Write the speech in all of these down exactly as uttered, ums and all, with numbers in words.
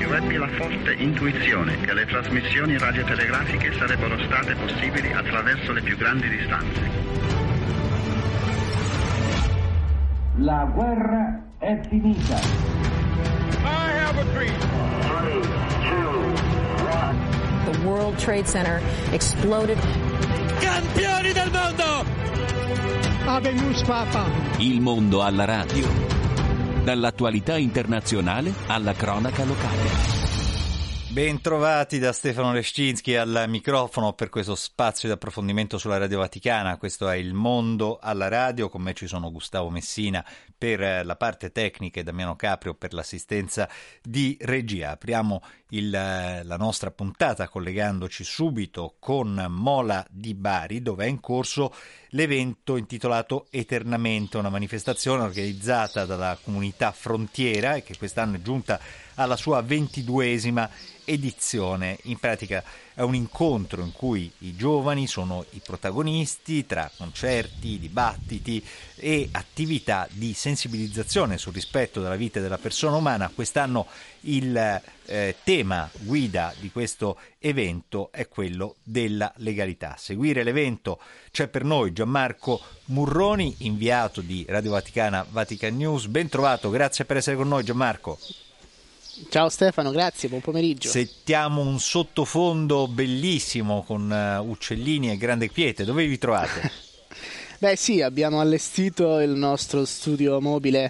ebbi la forte intuizione che le trasmissioni radiotelegrafiche sarebbero state possibili attraverso le più grandi distanze. La guerra è finita. I have a dream. three, two, one. The World Trade Center exploded. Campioni del mondo! Habemus Papa. Il mondo alla radio. Dall'attualità internazionale alla cronaca locale. Ben-trovati da Stefano Leszczynski al microfono per questo spazio di approfondimento sulla Radio Vaticana. Questo è Il Mondo alla Radio. Con me ci sono Gustavo Messina per la parte tecnica e Damiano Caprio per l'assistenza di regia. Apriamo il, la nostra puntata collegandoci subito con Mola di Bari, dove è in corso l'evento intitolato Eternamente, una manifestazione organizzata dalla comunità Frontiera e che quest'anno è giunta alla sua ventiduesima edizione. In pratica è un incontro in cui i giovani sono i protagonisti tra concerti, dibattiti e attività di sensibilizzazione sul rispetto della vita e della persona umana. Quest'anno il eh, tema guida di questo evento è quello della legalità. A seguire l'evento c'è per noi Gianmarco Murroni, inviato di Radio Vaticana Vatican News. Ben trovato, grazie per essere con noi Gianmarco. Ciao Stefano, grazie, buon pomeriggio. Sentiamo un sottofondo bellissimo con uh, uccellini e grande quiete. Dove vi trovate? Beh sì, abbiamo allestito il nostro studio mobile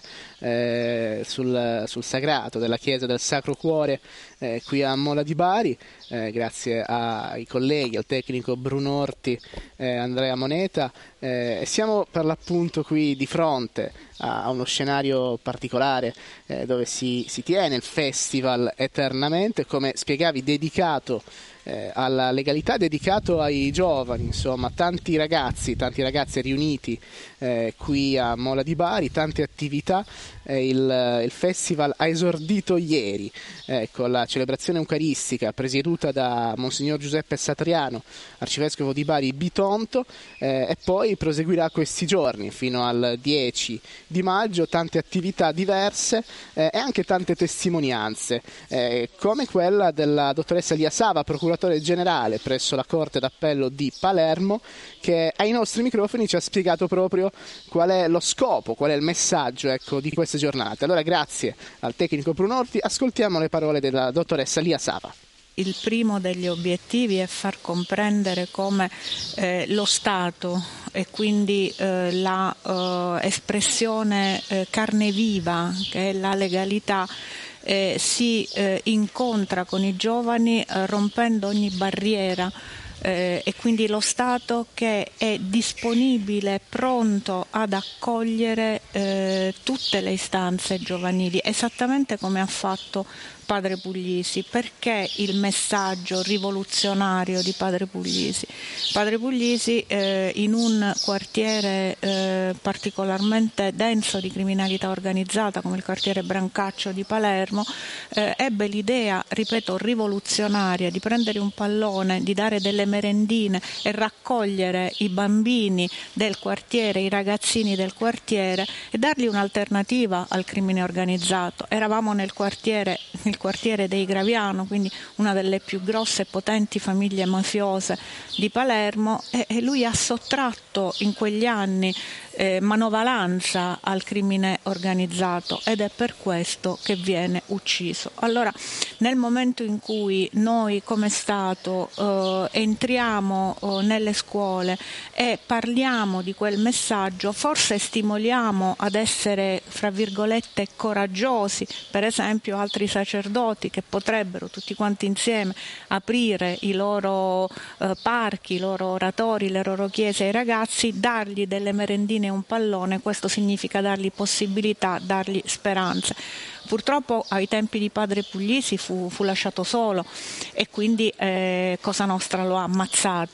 eh, sul, sul sagrato della chiesa del Sacro Cuore eh, qui a Mola di Bari, eh, grazie ai colleghi, al tecnico Bruno Orti e eh, Andrea Moneta, eh, e siamo per l'appunto qui di fronte a, a uno scenario particolare eh, dove si, si tiene il festival Eternamente, come spiegavi, dedicato Eh, alla legalità, dedicato ai giovani, insomma, tanti ragazzi, tanti ragazzi riuniti eh, qui a Mola di Bari, tante attività. Eh, il, il festival ha esordito ieri eh, con la celebrazione eucaristica presieduta da Monsignor Giuseppe Satriano, arcivescovo di Bari Bitonto, eh, e poi proseguirà questi giorni fino al dieci di maggio, tante attività diverse eh, e anche tante testimonianze, eh, come quella della dottoressa Lia Sava, procuratore generale presso la Corte d'Appello di Palermo, che ai nostri microfoni ci ha spiegato proprio qual è lo scopo, qual è il messaggio, ecco, di queste giornate. Allora grazie al tecnico Bruno Orti, ascoltiamo le parole della dottoressa Lia Sava. Il primo degli obiettivi è far comprendere come eh, lo Stato e quindi eh, la eh, espressione eh, carne viva che è la legalità Eh, si eh, incontra con i giovani eh, rompendo ogni barriera eh, e quindi lo Stato che è disponibile, pronto ad accogliere eh, tutte le istanze giovanili, esattamente come ha fatto Padre Puglisi. Perché il messaggio rivoluzionario di Padre Puglisi? Padre Puglisi eh, in un quartiere eh, particolarmente denso di criminalità organizzata come il quartiere Brancaccio di Palermo eh, ebbe l'idea, ripeto, rivoluzionaria di prendere un pallone, di dare delle merendine e raccogliere i bambini del quartiere, i ragazzini del quartiere e dargli un'alternativa al crimine organizzato. Eravamo nel quartiere il quartiere dei Graviano, quindi una delle più grosse e potenti famiglie mafiose di Palermo, e, e lui ha sottratto in quegli anni eh, manovalanza al crimine organizzato ed è per questo che viene ucciso. Allora, nel momento in cui noi come Stato eh, entriamo eh, nelle scuole e parliamo di quel messaggio, forse stimoliamo ad essere, fra virgolette, coraggiosi, per esempio altri sacerdoti che potrebbero tutti quanti insieme aprire i loro eh, parchi, i loro oratori, le loro chiese ai ragazzi, dargli delle merendine e un pallone. Questo significa dargli possibilità, dargli speranze. Purtroppo ai tempi di Padre Puglisi fu, fu lasciato solo e quindi eh, Cosa Nostra lo ha ammazzato.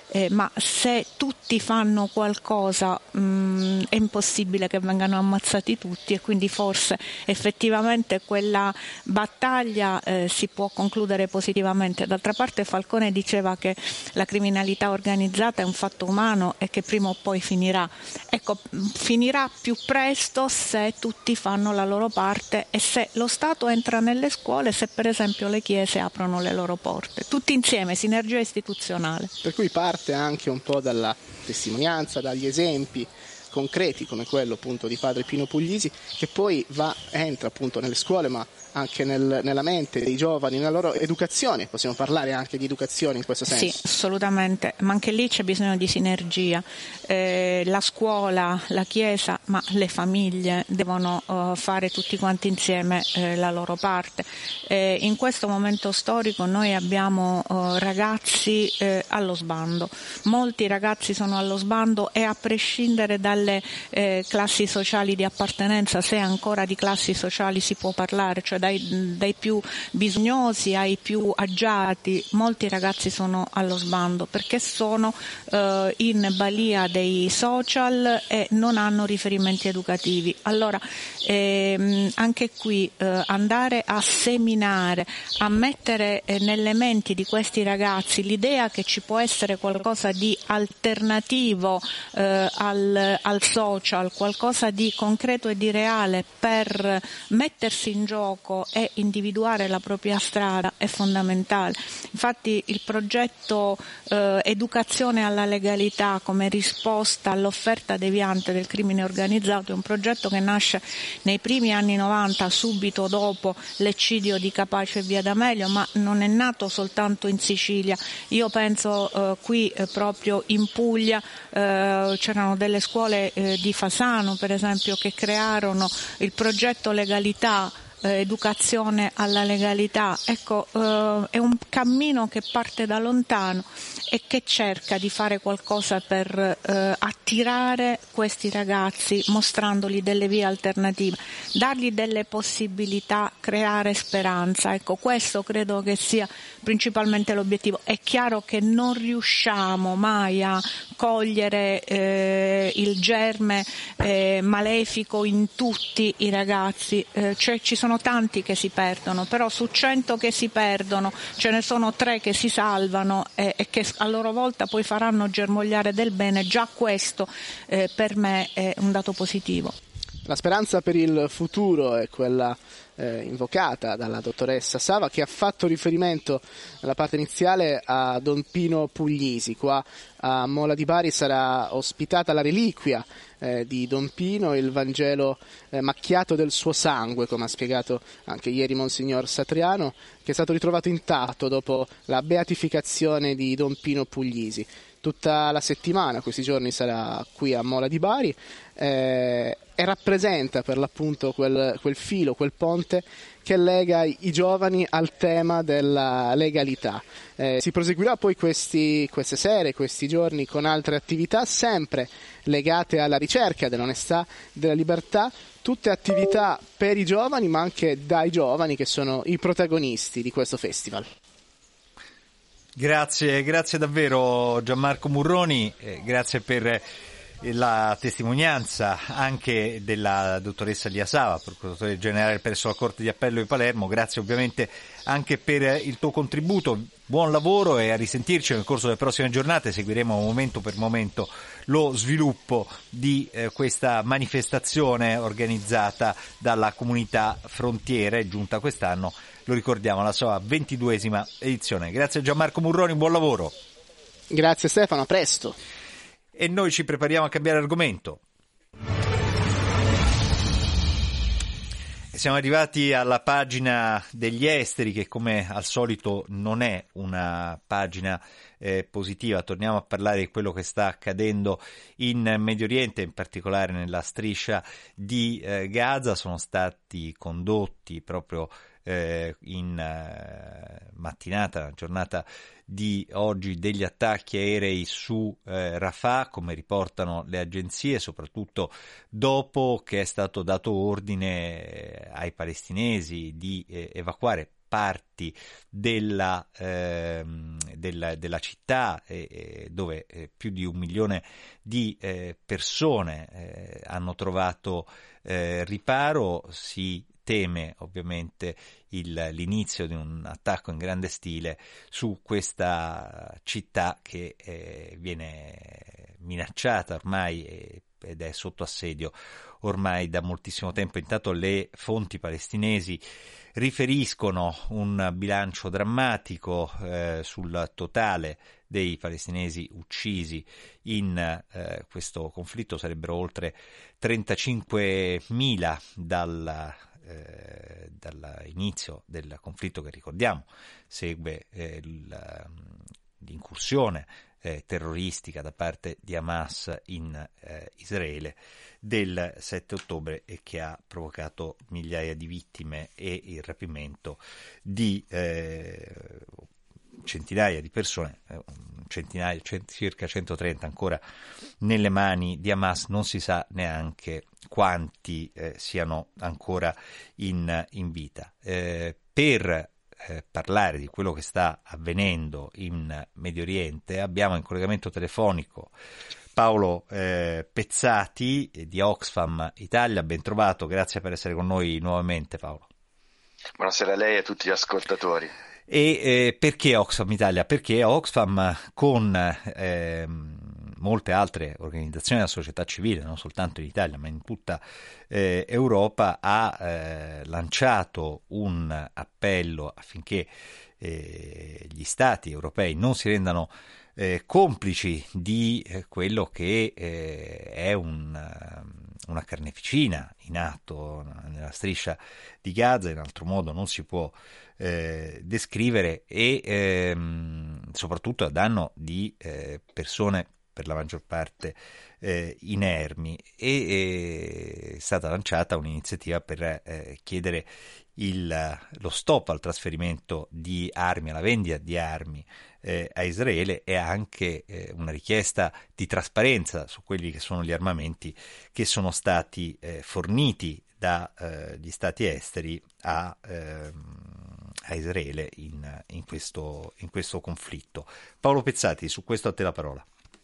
eh, ma se tutti fanno qualcosa mh, è impossibile che vengano ammazzati tutti, e quindi forse effettivamente quella battaglia eh, si può concludere positivamente. D'altra parte Falcone diceva che la criminalità organizzata è un fatto umano e che prima o poi finirà. Ecco, finirà più presto se tutti fanno la loro parte e se lo Stato entra nelle scuole, se per esempio le chiese aprono le loro porte. Tutti insieme, sinergia istituzionale. Per cui parte anche un po' dalla testimonianza, dagli esempi concreti come quello appunto di padre Pino Puglisi, che poi va, entra appunto nelle scuole, ma anche nel, nella mente dei giovani, nella loro educazione. Possiamo parlare anche di educazione in questo senso? Sì, assolutamente, ma anche lì c'è bisogno di sinergia. Eh, la scuola, la chiesa, ma le famiglie devono uh, fare tutti quanti insieme eh, la loro parte. Eh, in questo momento storico noi abbiamo uh, ragazzi eh, allo sbando, molti ragazzi sono allo sbando, e a prescindere dalle eh, classi sociali di appartenenza, se ancora di classi sociali si può parlare, cioè dai, dai più bisognosi ai più agiati, molti ragazzi sono allo sbando perché sono eh, in balia dei social e non hanno riferimenti educativi. Allora ehm, anche qui eh, andare a seminare, a mettere eh, nelle menti di questi ragazzi l'idea che ci può essere qualcosa di alternativo eh, al, al social, qualcosa di concreto e di reale per mettersi in gioco e individuare la propria strada è fondamentale. Infatti il progetto eh, Educazione alla legalità come risposta all'offerta deviante del crimine organizzato è un progetto che nasce nei primi anni novanta, subito dopo l'eccidio di Capace e Via D'Amelio, ma non è nato soltanto in Sicilia. Io penso eh, qui eh, proprio in Puglia eh, c'erano delle scuole eh, di Fasano per esempio che crearono il progetto Legalità, Eh, educazione alla legalità. Ecco, eh, è un cammino che parte da lontano e che cerca di fare qualcosa per eh, attirare questi ragazzi, mostrandogli delle vie alternative, dargli delle possibilità, creare speranza. Ecco, questo credo che sia principalmente l'obiettivo. È chiaro che non riusciamo mai a cogliere eh, il germe eh, malefico in tutti i ragazzi, eh, cioè ci sono sono tanti che si perdono, però su cento che si perdono ce ne sono tre che si salvano e, e che a loro volta poi faranno germogliare del bene. Già questo eh, per me è un dato positivo. La speranza per il futuro è quella eh, invocata dalla dottoressa Sava, che ha fatto riferimento nella parte iniziale a Don Pino Puglisi. Qua a Mola di Bari sarà ospitata la reliquia eh, di Don Pino, il Vangelo eh, macchiato del suo sangue, come ha spiegato anche ieri Monsignor Satriano, che è stato ritrovato intatto dopo la beatificazione di Don Pino Puglisi. Tutta la settimana, questi giorni, sarà qui a Mola di Bari eh, e rappresenta per l'appunto quel, quel filo, quel ponte che lega i, i giovani al tema della legalità. Eh, si proseguirà poi questi, queste sere, questi giorni con altre attività sempre legate alla ricerca dell'onestà, della libertà, tutte attività per i giovani ma anche dai giovani che sono i protagonisti di questo festival. Grazie, grazie davvero Gianmarco Murroni, eh, grazie per la testimonianza anche della dottoressa Lia Sava, procuratore generale presso la Corte di Appello di Palermo. Grazie ovviamente anche per il tuo contributo, buon lavoro e a risentirci nel corso delle prossime giornate. Seguiremo momento per momento lo sviluppo di eh, questa manifestazione organizzata dalla comunità Frontiere, giunta quest'anno, lo ricordiamo, alla sua ventiduesima edizione. Grazie a Gianmarco Murroni, buon lavoro. Grazie Stefano, a presto. E noi ci prepariamo a cambiare argomento. Siamo arrivati alla pagina degli esteri, che come al solito non è una pagina eh, positiva. Torniamo a parlare di quello che sta accadendo in Medio Oriente, in particolare nella striscia di eh, Gaza. Sono stati condotti proprio eh, in eh, mattinata, giornata di oggi, degli attacchi aerei su eh, Rafah, come riportano le agenzie, soprattutto dopo che è stato dato ordine ai palestinesi di eh, evacuare parti della, eh, della, della città eh, dove eh, più di un milione di eh, persone eh, hanno trovato eh, riparo. Si teme ovviamente il, l'inizio di un attacco in grande stile su questa città che eh, viene minacciata ormai e, ed è sotto assedio ormai da moltissimo tempo. Intanto le fonti palestinesi riferiscono un bilancio drammatico eh, sul totale dei palestinesi uccisi in eh, questo conflitto. Sarebbero oltre trentacinquemila dal Eh, dall'inizio del conflitto, che ricordiamo segue eh, l'incursione eh, terroristica da parte di Hamas in eh, Israele del sette ottobre e che ha provocato migliaia di vittime e il rapimento di eh, centinaia di persone, centinaia, circa centotrenta ancora nelle mani di Hamas. Non si sa neanche quanti eh, siano ancora in, in vita. Eh, per eh, parlare di quello che sta avvenendo in Medio Oriente abbiamo in collegamento telefonico Paolo eh, Pezzati di Oxfam Italia. Ben trovato, grazie per essere con noi nuovamente, Paolo. Buonasera a lei e a tutti gli ascoltatori. E eh, perché Oxfam Italia? Perché Oxfam, con eh, molte altre organizzazioni della società civile, non soltanto in Italia ma in tutta eh, Europa, ha eh, lanciato un appello affinché eh, gli stati europei non si rendano eh, complici di eh, quello che eh, è un, una carneficina in atto nella striscia di Gaza. In altro modo non si può Eh, descrivere, e ehm, soprattutto a danno di eh, persone per la maggior parte eh, inermi, e eh, è stata lanciata un'iniziativa per eh, chiedere il, lo stop al trasferimento di armi, alla vendita di armi eh, a Israele, e anche eh, una richiesta di trasparenza su quelli che sono gli armamenti che sono stati eh, forniti dagli eh, stati esteri a ehm, a Israele in, in, questo, in questo conflitto. Paolo Pezzati, su questo a te la parola.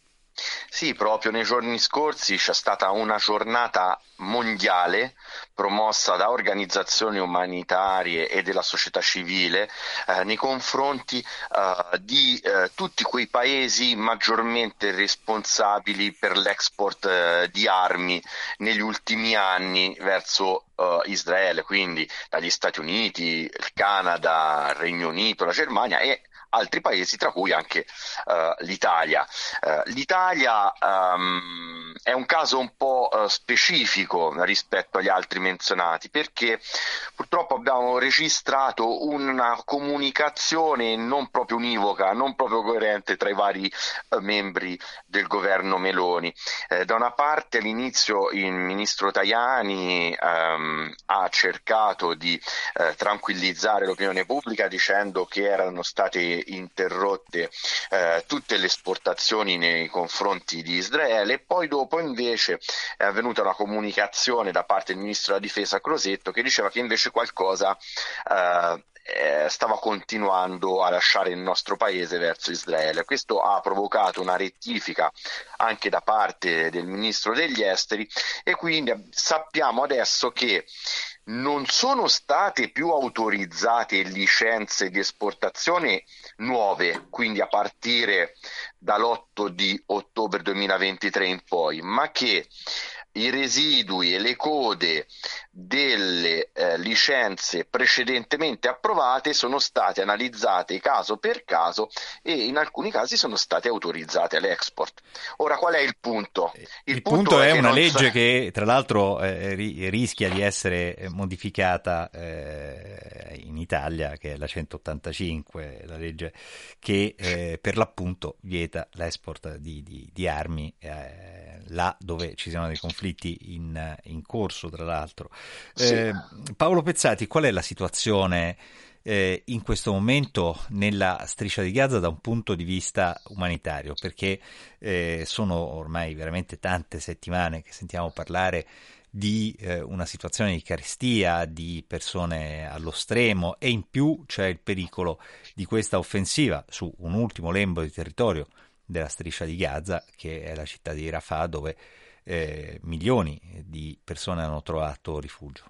Sì, proprio nei giorni scorsi c'è stata una giornata mondiale promossa da organizzazioni umanitarie e della società civile eh, nei confronti eh, di eh, tutti quei paesi maggiormente responsabili per l'export eh, di armi negli ultimi anni verso Uh, Israele, quindi dagli Stati Uniti, il Canada, il Regno Unito, la Germania e altri paesi, tra cui anche uh, l'Italia. Uh, L'Italia um, è un caso un po' uh, specifico rispetto agli altri menzionati, perché purtroppo abbiamo registrato una comunicazione non proprio univoca, non proprio coerente tra i vari uh, membri del governo Meloni. Eh, da una parte all'inizio il ministro Tajani um, ha cercato di uh, tranquillizzare l'opinione pubblica dicendo che erano state interrotte eh, tutte le esportazioni nei confronti di Israele. Poi dopo invece è avvenuta una comunicazione da parte del ministro della difesa Crosetto che diceva che invece qualcosa eh, eh, stava continuando a lasciare il nostro paese verso Israele. Questo ha provocato una rettifica anche da parte del ministro degli esteri, e quindi sappiamo adesso che non sono state più autorizzate licenze di esportazione nuove, quindi a partire dall'otto di ottobre duemilaventitré in poi, ma che i residui e le code delle eh, licenze precedentemente approvate sono state analizzate caso per caso e in alcuni casi sono state autorizzate all'export. Ora, qual è il punto? Il, il punto, punto è, è una legge sa... che tra l'altro eh, ri- rischia di essere modificata eh, in Italia, che è la centottantacinque, la legge che eh, per l'appunto vieta l'export di, di, di armi eh, là dove ci siano dei conflitti in, in corso, tra l'altro. Sì. Eh, Paolo Pezzati, qual è la situazione eh, in questo momento nella striscia di Gaza da un punto di vista umanitario? Perché eh, sono ormai veramente tante settimane che sentiamo parlare di eh, una situazione di carestia, di persone allo stremo, e in più c'è il pericolo di questa offensiva su un ultimo lembo di territorio della striscia di Gaza, che è la città di Rafah, dove eh, milioni di persone hanno trovato rifugio.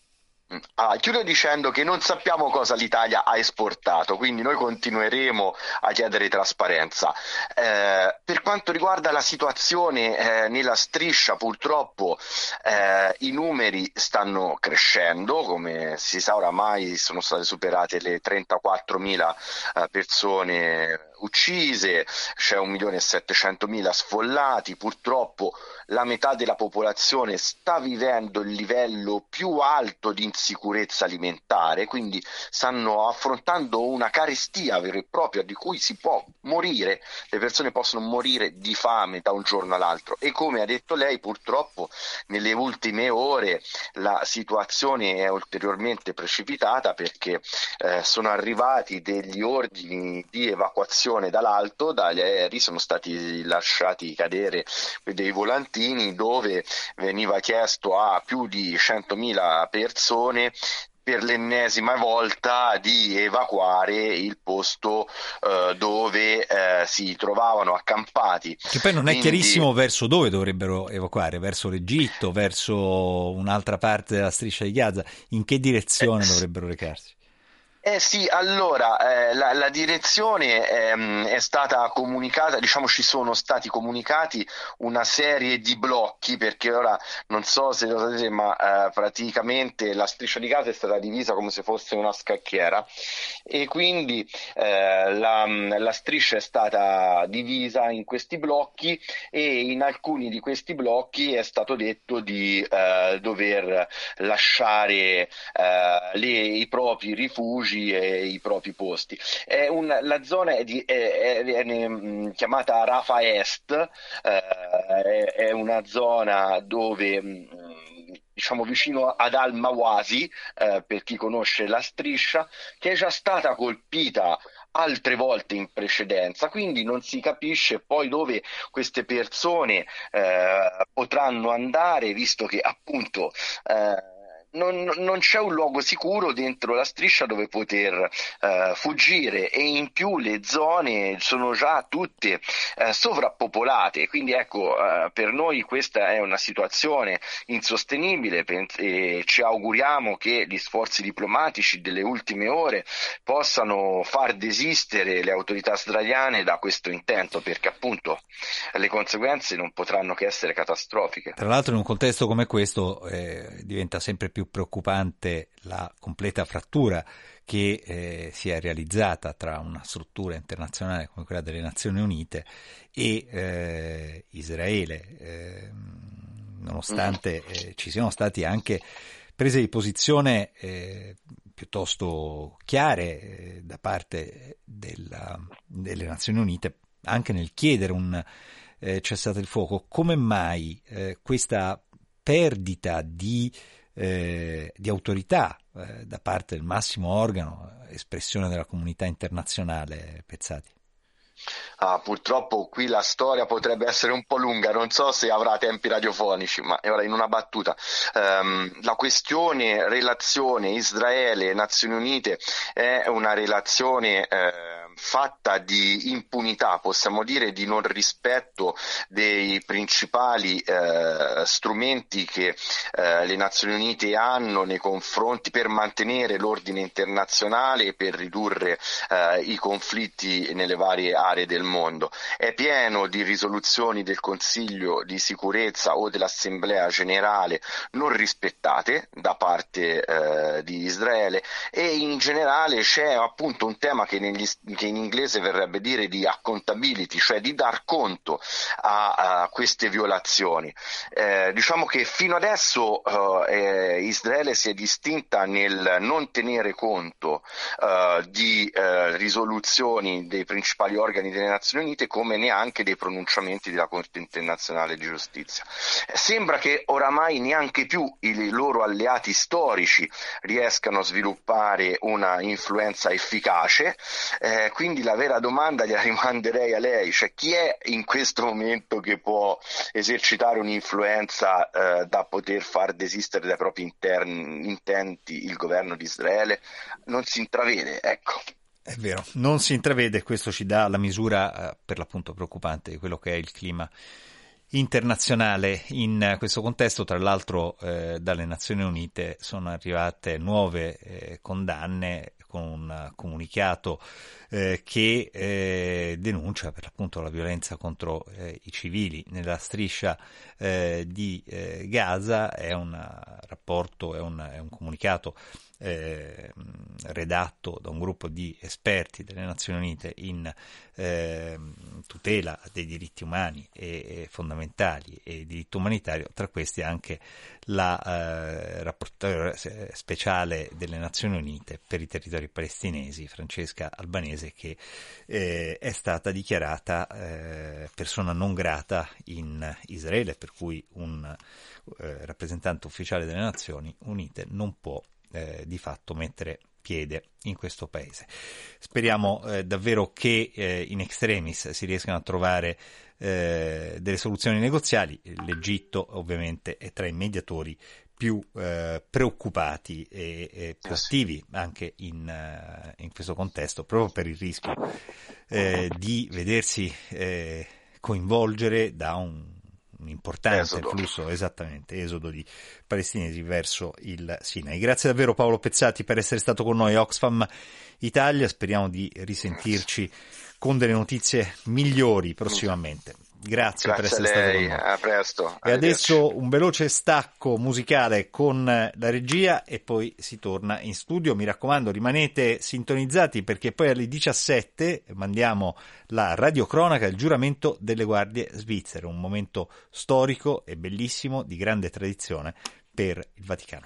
Ah, chiudo dicendo che non sappiamo cosa l'Italia ha esportato, quindi noi continueremo a chiedere trasparenza. Eh, per quanto riguarda la situazione eh, nella striscia, purtroppo eh, i numeri stanno crescendo, come si sa oramai sono state superate le trentaquattromila eh, persone uccise, c'è un milione e settecentomila sfollati, purtroppo la metà della popolazione sta vivendo il livello più alto di insicurezza alimentare, quindi stanno affrontando una carestia vera e propria di cui si può morire, le persone possono morire di fame da un giorno all'altro, e come ha detto lei, purtroppo nelle ultime ore la situazione è ulteriormente precipitata, perché eh, sono arrivati degli ordini di evacuazione dall'alto, dagli aerei sono stati lasciati cadere dei volantini dove veniva chiesto a più di centomila persone per l'ennesima volta di evacuare il posto eh, dove eh, si trovavano accampati. Che poi non è Quindi... chiarissimo verso dove dovrebbero evacuare, verso l'Egitto, verso un'altra parte della striscia di Gaza, in che direzione eh, dovrebbero recarsi? Eh sì, allora eh, la, la direzione ehm, è stata comunicata, diciamo ci sono stati comunicati una serie di blocchi, perché ora non so se lo sapete, ma eh, praticamente la striscia di Gaza è stata divisa come se fosse una scacchiera, e quindi eh, la, la striscia è stata divisa in questi blocchi, e in alcuni di questi blocchi è stato detto di eh, dover lasciare eh, le, i propri rifugi e i propri posti. È un, la zona è, di, è, è, è chiamata Rafah Est, eh, è, è una zona dove, diciamo, vicino ad Al-Mawasi, eh, per chi conosce la striscia, che è già stata colpita altre volte in precedenza, quindi non si capisce poi dove queste persone eh, potranno andare, visto che appunto eh, Non, non c'è un luogo sicuro dentro la striscia dove poter eh, fuggire, e in più le zone sono già tutte eh, sovrappopolate, quindi ecco eh, per noi questa è una situazione insostenibile, e ci auguriamo che gli sforzi diplomatici delle ultime ore possano far desistere le autorità israeliane da questo intento, perché appunto le conseguenze non potranno che essere catastrofiche. Tra l'altro in un contesto come questo eh, diventa sempre più preoccupante la completa frattura che eh, si è realizzata tra una struttura internazionale come quella delle Nazioni Unite e eh, Israele, eh, nonostante eh, ci siano stati anche prese di posizione eh, piuttosto chiare eh, da parte della, delle Nazioni Unite, anche nel chiedere un eh, cessate il fuoco. Come mai eh, questa perdita di Eh, di autorità eh, da parte del massimo organo, espressione della comunità internazionale, Pezzati? Ah, purtroppo qui la storia potrebbe essere un po' lunga, non so se avrà tempi radiofonici, ma ora in una battuta. Um, la questione relazione Israele-Nazioni Unite è una relazione eh, fatta di impunità, possiamo dire, di non rispetto dei principali eh, strumenti che eh, le Nazioni Unite hanno nei confronti per mantenere l'ordine internazionale e per ridurre eh, i conflitti nelle varie aree del mondo. È pieno di risoluzioni del Consiglio di sicurezza o dell'Assemblea generale non rispettate da parte eh, di Israele, e in generale c'è appunto un tema che negli che in inglese verrebbe dire di accountability, cioè di dar conto a, a queste violazioni. Eh, diciamo che fino adesso eh, Israele si è distinta nel non tenere conto eh, di eh, risoluzioni dei principali organi delle Nazioni Unite, come neanche dei pronunciamenti della Corte internazionale di giustizia. Eh, sembra che oramai neanche più i loro alleati storici riescano a sviluppare determinare una influenza efficace. Eh, quindi la vera domanda gliela rimanderei a lei, cioè chi è in questo momento che può esercitare un'influenza eh, da poter far desistere dai propri interni, intenti il governo di Israele? Non si intravede, ecco. È vero, non si intravede, questo ci dà la misura eh, per l'appunto preoccupante di quello che è il clima internazionale. In questo contesto, tra l'altro, eh, dalle Nazioni Unite sono arrivate nuove eh, condanne con un comunicato eh, che eh, denuncia per l'appunto la violenza contro eh, i civili nella striscia eh, di eh, Gaza. È un rapporto, è un, è un comunicato Eh, redatto da un gruppo di esperti delle Nazioni Unite in eh, tutela dei diritti umani e, e fondamentali e diritto umanitario, tra questi anche la eh, rapportatrice speciale delle Nazioni Unite per i territori palestinesi, Francesca Albanese, che eh, è stata dichiarata eh, persona non grata in Israele, per cui un eh, rappresentante ufficiale delle Nazioni Unite non può Eh, di fatto mettere piede in questo paese. Speriamo eh, davvero che eh, in extremis si riescano a trovare eh, delle soluzioni negoziali. L'Egitto ovviamente è tra i mediatori più eh, preoccupati e, e più attivi anche in, uh, in questo contesto, proprio per il rischio eh, di vedersi eh, coinvolgere da un un importante esodo. flusso, esattamente, esodo di palestinesi verso il Sinai. Grazie davvero Paolo Pezzati per essere stato con noi a Oxfam Italia, speriamo di risentirci con delle notizie migliori prossimamente. Grazie, Grazie per essere stato con noi. A presto. E adesso un veloce stacco musicale con la regia e poi si torna in studio. Mi raccomando, rimanete sintonizzati perché poi alle diciassette mandiamo la radiocronaca, il giuramento delle guardie svizzere, un momento storico e bellissimo di grande tradizione per il Vaticano.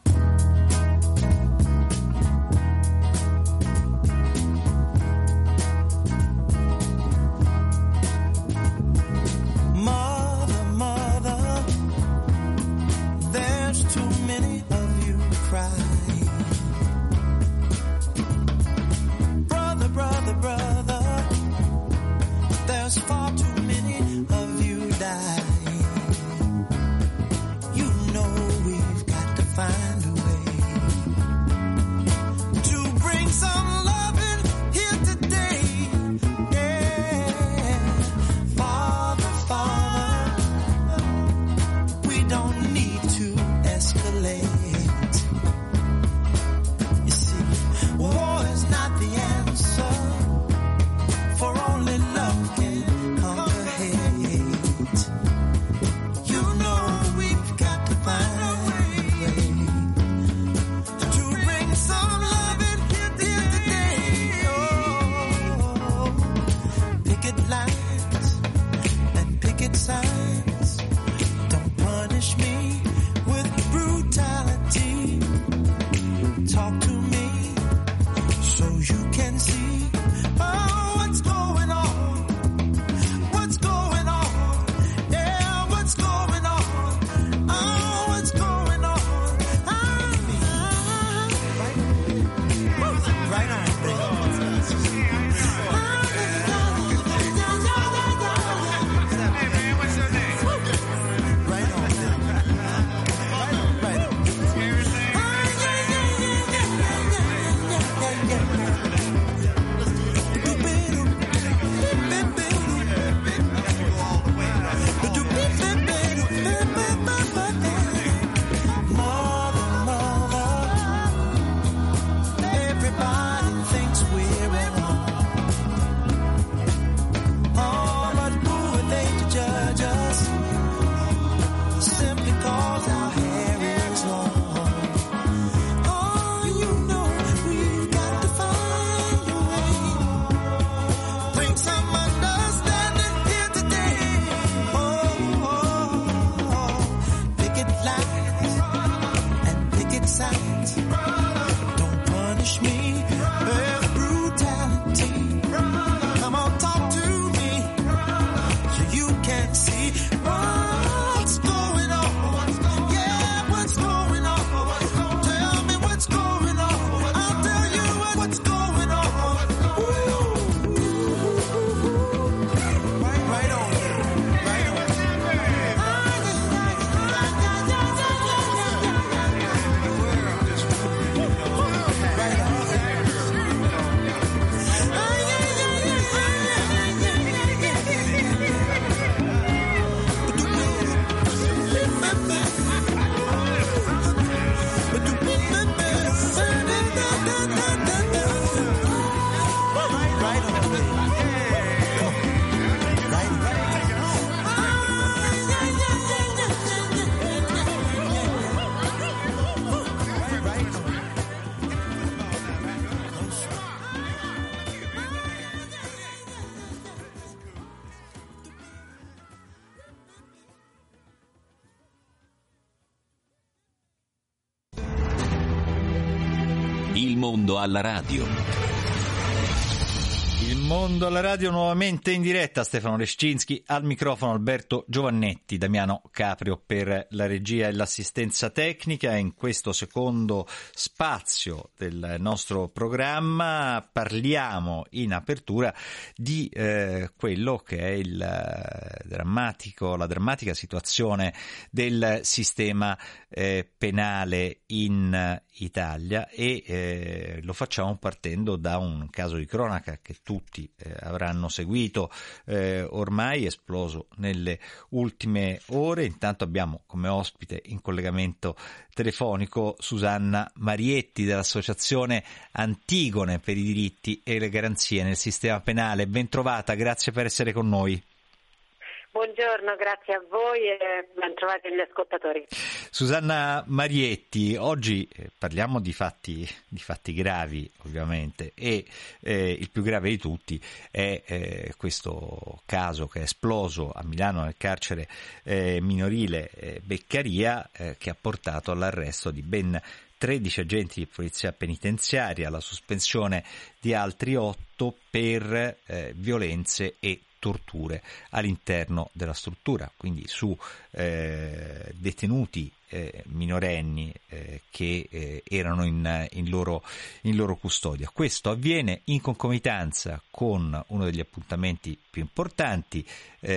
There's far too many of you dying. You know we've got to find a way to bring some loving here today. Yeah, Father, Father, we don't need to escalate. You see, war is not the answer, for only love can Il mondo alla radio. Il mondo alla radio nuovamente in diretta, Stefano Leszczynski al microfono, Alberto Giovannetti, Damiano Caprio per la regia e l'assistenza tecnica. In questo secondo spazio del nostro programma parliamo in apertura di eh, quello che è il eh, drammatico, la drammatica situazione del sistema eh, penale in Italia e eh, lo facciamo partendo da un caso di cronaca che tutti eh, avranno seguito, eh, ormai esploso nelle ultime ore. Intanto abbiamo come ospite in collegamento telefonico Susanna Marietti dell'Associazione Antigone per i diritti e le garanzie nel sistema penale. Ben trovata, grazie per essere con noi. Buongiorno, grazie a voi e ben trovati gli ascoltatori. Susanna Marietti, oggi parliamo di fatti, di fatti gravi ovviamente e eh, il più grave di tutti è eh, questo caso che è esploso a Milano nel carcere eh, minorile eh, Beccaria eh, che ha portato all'arresto di ben tredici agenti di polizia penitenziaria, alla sospensione di altri otto per eh, violenze e torture all'interno della struttura, quindi su eh, detenuti eh, minorenni eh, che eh, erano in, in, loro, in loro custodia. Questo avviene in concomitanza con uno degli appuntamenti più importanti,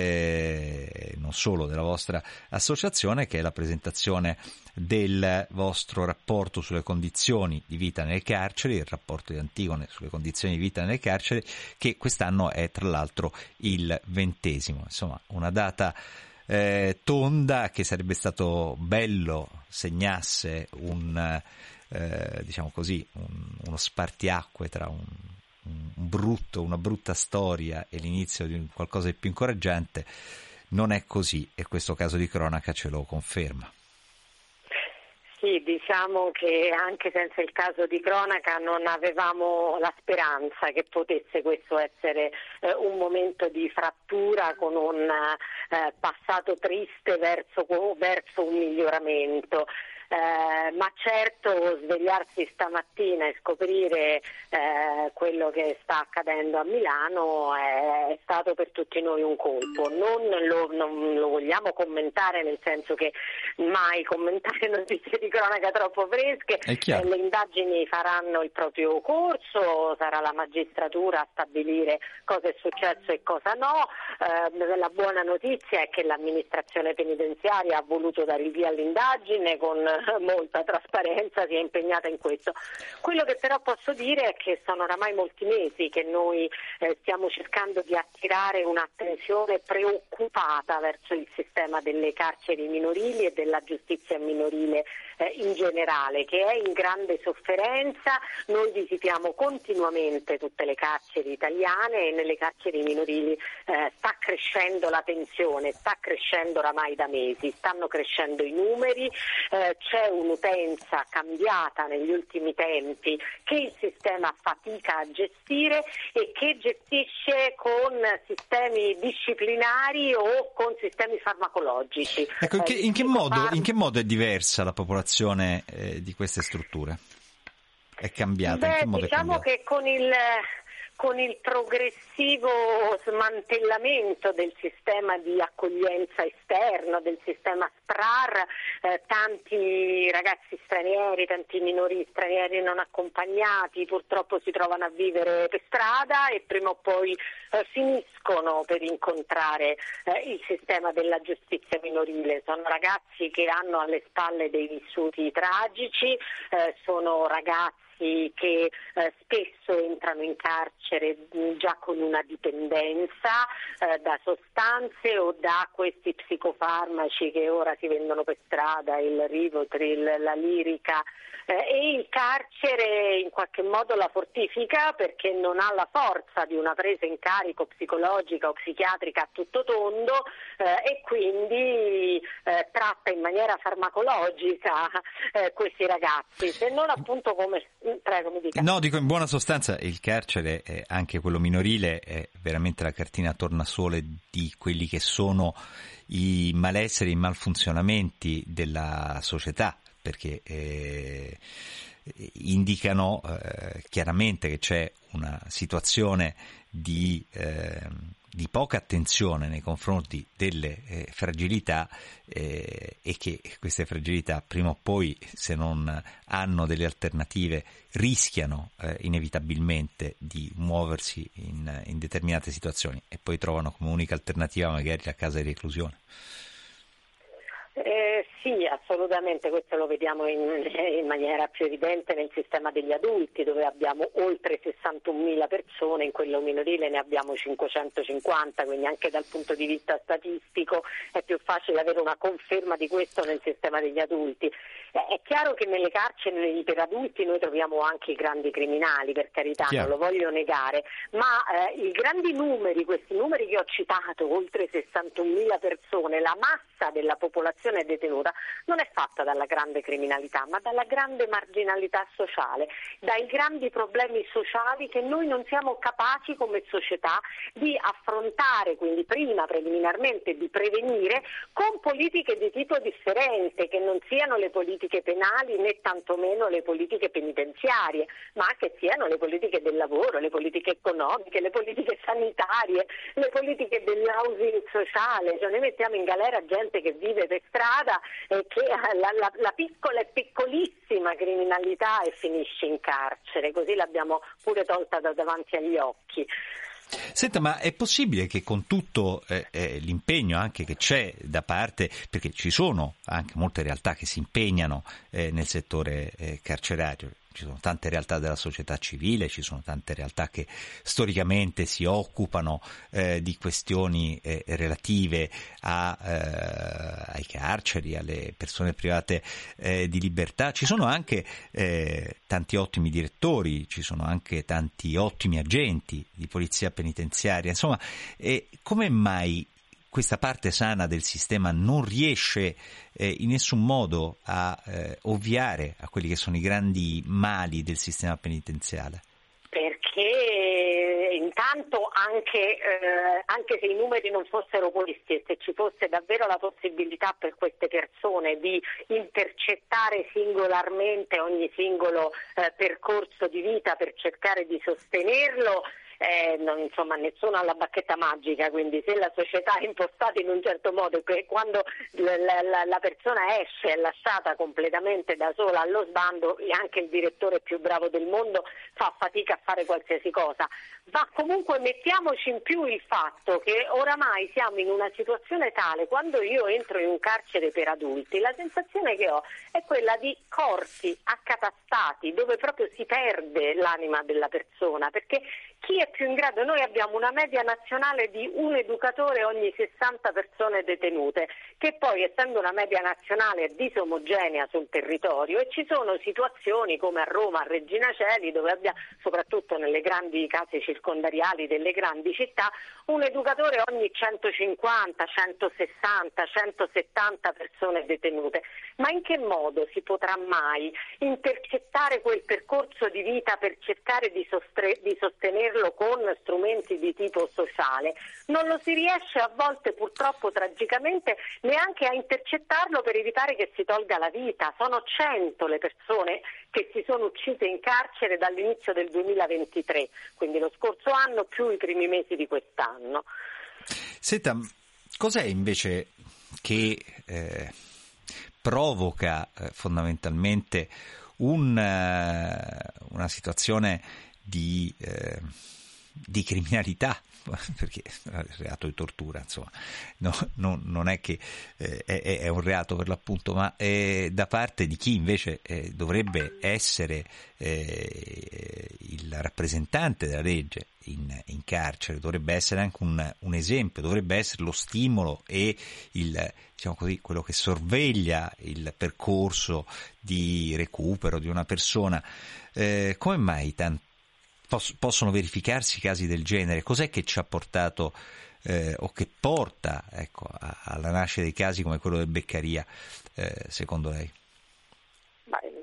eh, non solo della vostra associazione, che è la presentazione del vostro rapporto sulle condizioni di vita nelle carceri, il rapporto di Antigone sulle condizioni di vita nelle carceri, che quest'anno è tra l'altro il ventesimo, insomma una data eh, tonda che sarebbe stato bello segnasse un eh, diciamo così un, uno spartiacque tra un, un brutto, una brutta storia e l'inizio di un qualcosa di più incoraggiante. Non è così e questo caso di cronaca ce lo conferma. Sì, diciamo che anche senza il caso di cronaca non avevamo la speranza che potesse questo essere eh, un momento di frattura con un eh, passato triste verso, verso un miglioramento. Eh, ma certo svegliarsi stamattina e scoprire eh, quello che sta accadendo a Milano è, è stato per tutti noi un colpo. Non lo, non lo vogliamo commentare, nel senso che mai commentare notizie di cronaca troppo fresche. Eh, le indagini faranno il proprio corso, sarà la magistratura a stabilire cosa è successo e cosa no. Eh, la buona notizia è che l'amministrazione penitenziaria ha voluto dare il via all'indagine con molta trasparenza, si è impegnata in questo. Quello che però posso dire è che sono oramai molti mesi che noi eh, stiamo cercando di attirare un'attenzione preoccupata verso il sistema delle carceri minorili e della giustizia minorile eh, in generale, che è in grande sofferenza. Noi visitiamo continuamente tutte le carceri italiane e nelle carceri minorili eh, sta crescendo la tensione, sta crescendo oramai da mesi, stanno crescendo i numeri, eh, c'è un'utenza cambiata negli ultimi tempi che il sistema fatica a gestire e che gestisce con sistemi disciplinari o con sistemi farmacologici. Ecco, in che, in che, modo, in che modo è diversa la popolazione eh, di queste strutture? È cambiata? Beh, in che modo diciamo è cambiata? che con il... con il progressivo smantellamento del sistema di accoglienza esterno, del sistema S P R A R, eh, tanti ragazzi stranieri, tanti minori stranieri non accompagnati purtroppo si trovano a vivere per strada e prima o poi eh, finiscono per incontrare eh, il sistema della giustizia minorile. Sono ragazzi che hanno alle spalle dei vissuti tragici, eh, sono ragazzi che eh, spesso entrano in carcere già con una dipendenza eh, da sostanze o da questi psicofarmaci che ora si vendono per strada, il Rivotril, la Lirica, eh, e il carcere in qualche modo la fortifica perché non ha la forza di una presa in carico psicologica o psichiatrica a tutto tondo eh, e quindi eh, tratta in maniera farmacologica eh, questi ragazzi, se non appunto come... Prego, mi dica. No, dico, in buona sostanza il carcere, eh, anche quello minorile, è veramente la cartina tornasole di quelli che sono i malesseri, i malfunzionamenti della società, perché eh, indicano eh, chiaramente che c'è una situazione di, eh, di poca attenzione nei confronti delle eh, fragilità eh, e che queste fragilità prima o poi, se non hanno delle alternative, rischiano eh, inevitabilmente di muoversi in, in determinate situazioni e poi trovano come unica alternativa magari la casa di reclusione. Eh, sì, assolutamente, questo lo vediamo in, in maniera più evidente nel sistema degli adulti, dove abbiamo oltre sessantunomila persone, in quello minorile ne abbiamo cinquecentocinquanta, quindi anche dal punto di vista statistico è più facile avere una conferma di questo nel sistema degli adulti. Eh, è chiaro che nelle carceri per adulti noi troviamo anche i grandi criminali, per carità, Chiaro. non lo voglio negare, ma eh, i grandi numeri, questi numeri che ho citato, oltre sessantunomila persone, la massa della popolazione detenuta non è fatta dalla grande criminalità, ma dalla grande marginalità sociale, dai grandi problemi sociali che noi non siamo capaci come società di affrontare, quindi prima preliminarmente di prevenire con politiche di tipo differente, che non siano le politiche penali né tantomeno le politiche penitenziarie, ma che siano le politiche del lavoro, le politiche economiche, le politiche sanitarie, le politiche dell'housing sociale. Cioè noi mettiamo in galera gente che vive per strada e che ha la, la, la piccola e piccolissima criminalità e finisce in carcere, così l'abbiamo pure tolta da davanti agli occhi. Senta, ma è possibile che con tutto eh, eh, l'impegno anche che c'è da parte, perché ci sono anche molte realtà che si impegnano eh, nel settore eh, carcerario, ci sono tante realtà della società civile, ci sono tante realtà che storicamente si occupano eh, di questioni eh, relative a, eh, ai carceri, alle persone private eh, di libertà, ci sono anche eh, tanti ottimi direttori, ci sono anche tanti ottimi agenti di polizia penitenziaria, insomma, eh, come mai questa parte sana del sistema non riesce eh, in nessun modo a eh, ovviare a quelli che sono i grandi mali del sistema penitenziale? Perché intanto anche, eh, anche se i numeri non fossero questi e se ci fosse davvero la possibilità per queste persone di intercettare singolarmente ogni singolo eh, percorso di vita per cercare di sostenerlo, Eh, non, insomma nessuno ha la bacchetta magica, quindi se la società è impostata in un certo modo che quando la, la, la persona esce è lasciata completamente da sola allo sbando, anche il direttore più bravo del mondo fa fatica a fare qualsiasi cosa. Ma comunque mettiamoci in più il fatto che oramai siamo in una situazione tale, quando io entro in un carcere per adulti, la sensazione che ho è quella di corti accatastati, dove proprio si perde l'anima della persona, perché chi è più in grado? Noi abbiamo una media nazionale di un educatore ogni sessanta persone detenute, che poi, essendo una media nazionale, è disomogenea sul territorio, e ci sono situazioni come a Roma, a Regina Coeli, dove abbiamo, soprattutto nelle grandi case circondariali delle grandi città, un educatore ogni centocinquanta, centosessanta, centosettanta persone detenute. Ma in che modo si potrà mai intercettare quel percorso di vita per cercare di, sostre- di sostenerlo con strumenti di tipo sociale? Non lo si riesce a volte, purtroppo tragicamente, neanche a intercettarlo per evitare che si tolga la vita. Sono cento le persone che si sono uccise in carcere dall'inizio del duemilaventitré, quindi lo scorso anno più i primi mesi di quest'anno. Senta, cos'è invece che eh, provoca eh, fondamentalmente un, uh, una situazione di, eh, di criminalità? Perché il reato di tortura, insomma, no, no, non è che eh, è, è un reato per l'appunto, ma è da parte di chi invece eh, dovrebbe essere eh, il rappresentante della legge in, in carcere, dovrebbe essere anche un, un esempio, dovrebbe essere lo stimolo e il, diciamo così, quello che sorveglia il percorso di recupero di una persona. Eh, come mai tanto possono verificarsi casi del genere? Cos'è che ci ha portato eh, o che porta, ecco, a, alla nascita di casi come quello del Beccaria, eh, secondo lei? Beh,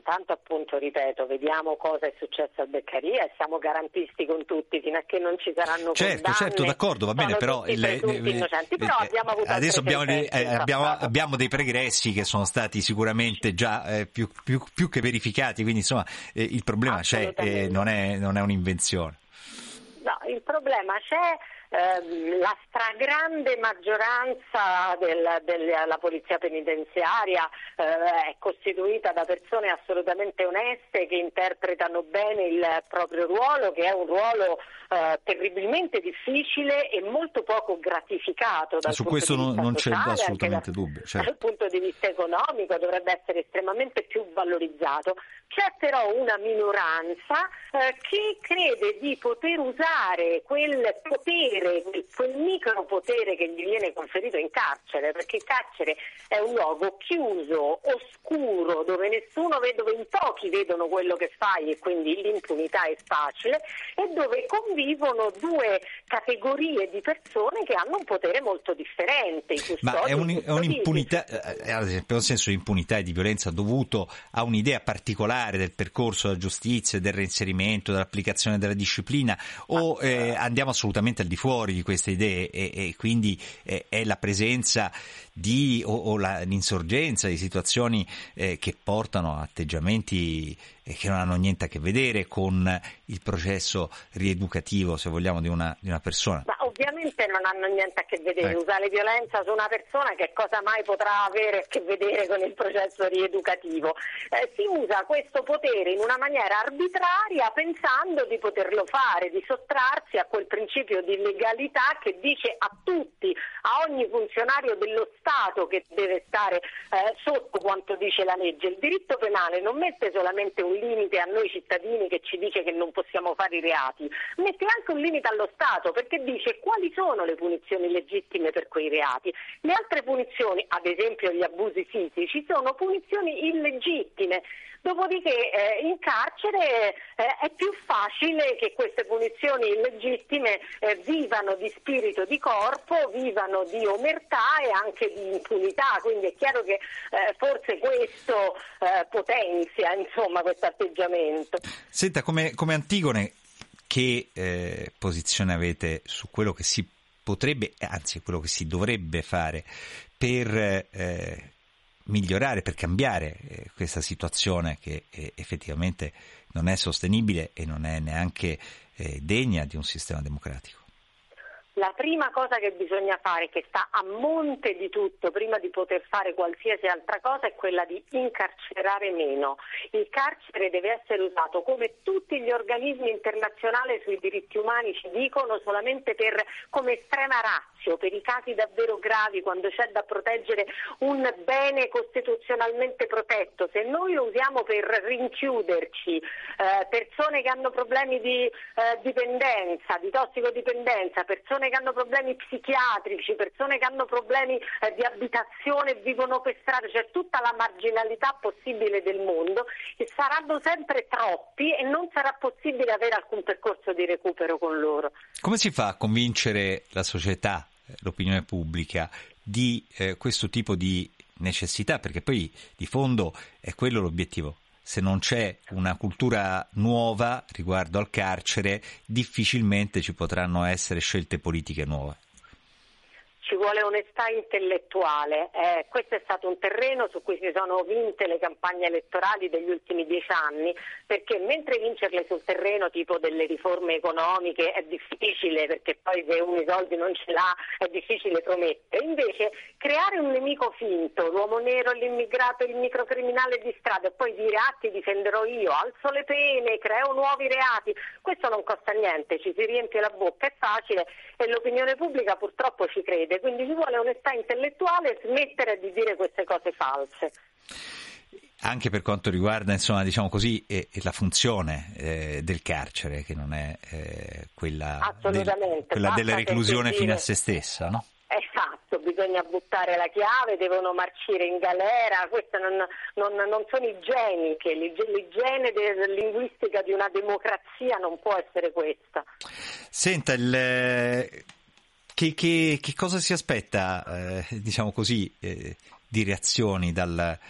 intanto appunto ripeto, vediamo cosa è successo a Beccaria e siamo garantisti con tutti fino a che non ci saranno certo, condanne. Certo, d'accordo, va bene, però il, innocenti, però abbiamo avuto adesso abbiamo, sentenze, eh, abbiamo, abbiamo dei pregressi che sono stati sicuramente già eh, più, più, più che verificati, quindi insomma eh, il problema c'è, eh, non è, non è un'invenzione. No, il problema c'è. Eh, la stragrande maggioranza del, della polizia penitenziaria eh, è costituita da persone assolutamente oneste che interpretano bene il proprio ruolo, che è un ruolo eh, terribilmente difficile e molto poco gratificato dal su punto questo di vista non c'è sociale, assolutamente da, dubbio, certo. Dal punto di vista economico dovrebbe essere estremamente più valorizzato. C'è però una minoranza eh, che crede di poter usare quel potere, quel, quel micropotere che gli viene conferito in carcere, perché il carcere è un luogo chiuso, oscuro, dove nessuno vede, dove in pochi vedono quello che fai e quindi l'impunità è facile, e dove convivono due categorie di persone che hanno un potere molto differente. Ma è, un, è un'impunità, eh, ad esempio, un senso di impunità e di violenza dovuto a un'idea particolare del percorso della giustizia, del reinserimento, dell'applicazione della disciplina, o eh, andiamo assolutamente al di fuori di queste idee e, e quindi eh, è la presenza di o, o la, l'insorgenza di situazioni eh, che portano a atteggiamenti eh, che non hanno niente a che vedere con il processo rieducativo, se vogliamo, di una, di una persona. Ma ovviamente non hanno niente a che vedere. Ecco. Usare violenza su una persona che cosa mai potrà avere a che vedere con il processo rieducativo? Eh, si usa questo potere in una maniera arbitraria pensando di poterlo fare, di sottrarsi a quel principio di legalità che dice a tutti, a ogni funzionario dello Stato che deve stare eh, sotto quanto dice la legge. Il diritto penale non mette solamente un limite a noi cittadini che ci dice che non possiamo fare i reati, mette anche un limite allo Stato, perché dice quali sono le punizioni legittime per quei reati. Le altre punizioni, ad esempio gli abusi fisici, sono punizioni illegittime. Dopodiché eh, in carcere eh, è più facile che queste punizioni illegittime eh, vivano di spirito di corpo, vivano di omertà e anche di impunità, quindi è chiaro che eh, forse questo eh, potenzia insomma questo atteggiamento. Senta, come, come Antigone, che eh, posizione avete su quello che si potrebbe, anzi quello che si dovrebbe fare per eh, migliorare, per cambiare eh, questa situazione che eh, effettivamente non è sostenibile e non è neanche eh, degna di un sistema democratico? La prima cosa che bisogna fare, che sta a monte di tutto, prima di poter fare qualsiasi altra cosa, è quella di incarcerare meno. Il carcere deve essere usato, come tutti gli organismi internazionali sui diritti umani ci dicono, solamente per come estrema ratio, per i casi davvero gravi, quando c'è da proteggere un bene costituzionalmente protetto. Se noi lo usiamo per rinchiuderci eh, persone che hanno problemi di eh, dipendenza, di tossicodipendenza, persone che hanno problemi psichiatrici, persone che hanno problemi eh, di abitazione e vivono per strada, cioè tutta la marginalità possibile del mondo, e saranno sempre troppi e non sarà possibile avere alcun percorso di recupero con loro. Come si fa a convincere la società, l'opinione pubblica, di eh, questo tipo di necessità? Perché poi di fondo è quello l'obiettivo. Se non c'è una cultura nuova riguardo al carcere, difficilmente ci potranno essere scelte politiche nuove. Ci vuole onestà intellettuale, eh, questo è stato un terreno su cui si sono vinte le campagne elettorali degli ultimi dieci anni, perché mentre vincerle sul terreno tipo delle riforme economiche è difficile, perché poi se uno i soldi non ce l'ha è difficile promettere, invece creare un nemico finto, l'uomo nero, l'immigrato, il microcriminale di strada, e poi dire ah ti difenderò io, alzo le pene, creo nuovi reati, questo non costa niente, ci si riempie la bocca, è facile e l'opinione pubblica purtroppo ci crede. Quindi ci vuole onestà intellettuale e smettere di dire queste cose false. Anche per quanto riguarda, insomma, diciamo così, eh, la funzione eh, del carcere, che non è eh, quella, del, quella della reclusione fino a se stessa, no? Esatto, bisogna buttare la chiave, devono marcire in galera, queste non, non, non sono igieniche, l'igiene linguistica di una democrazia non può essere questa. Senta, il... Che, che, che cosa si aspetta, eh, diciamo così, eh, di reazioni dal,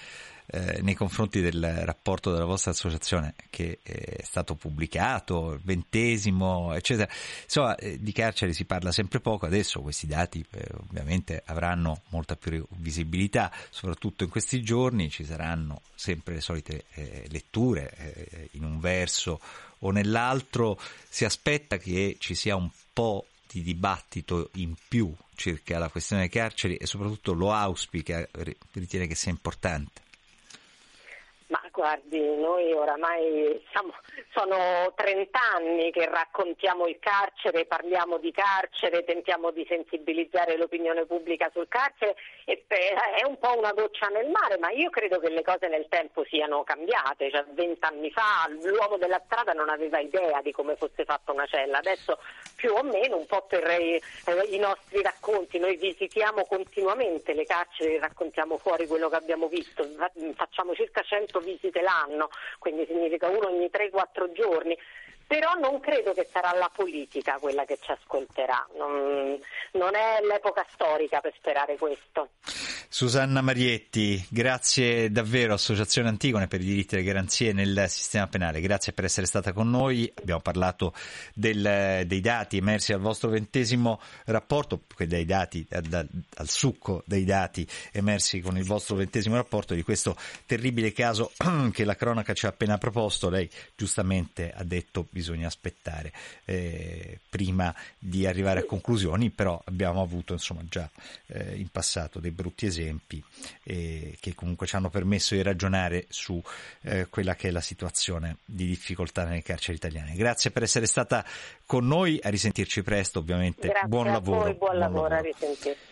eh, nei confronti del rapporto della vostra associazione che è stato pubblicato, il ventesimo, eccetera. Insomma, eh, di carceri si parla sempre poco, adesso questi dati eh, ovviamente avranno molta più visibilità, soprattutto in questi giorni ci saranno sempre le solite eh, letture eh, in un verso o nell'altro. Si aspetta che ci sia un po' di dibattito in più circa la questione delle carceri e soprattutto lo auspica, ritiene che sia importante? Ma guardi, noi oramai siamo, sono trent'anni che raccontiamo il carcere, parliamo di carcere, tentiamo di sensibilizzare l'opinione pubblica sul carcere e è un po' una goccia nel mare, ma io credo che le cose nel tempo siano cambiate. Cioè, vent'anni fa l'uomo della strada non aveva idea di come fosse fatta una cella, adesso più o meno un po' per eh, i nostri racconti, noi visitiamo continuamente le carceri, raccontiamo fuori quello che abbiamo visto, facciamo circa cento visite l'anno, quindi significa uno ogni tre quattro giorni, però non credo che sarà la politica quella che ci ascolterà, non, non è l'epoca storica per sperare questo. Susanna Marietti, grazie davvero, Associazione Antigone per i diritti e le garanzie nel sistema penale, grazie per essere stata con noi. Abbiamo parlato del, dei dati emersi dal vostro ventesimo rapporto, dai dati, dal, al succo dei dati emersi con il vostro ventesimo rapporto, di questo terribile caso che la cronaca ci ha appena proposto. Lei giustamente ha detto bisogna aspettare eh, prima di arrivare a conclusioni, però abbiamo avuto insomma già eh, in passato dei brutti esempi eh, che comunque ci hanno permesso di ragionare su eh, quella che è la situazione di difficoltà nelle carceri italiane. Grazie per essere stata con noi, a risentirci presto ovviamente. Grazie buon a lavoro. voi, buon, buon lavoro, lavoro, a risentirci.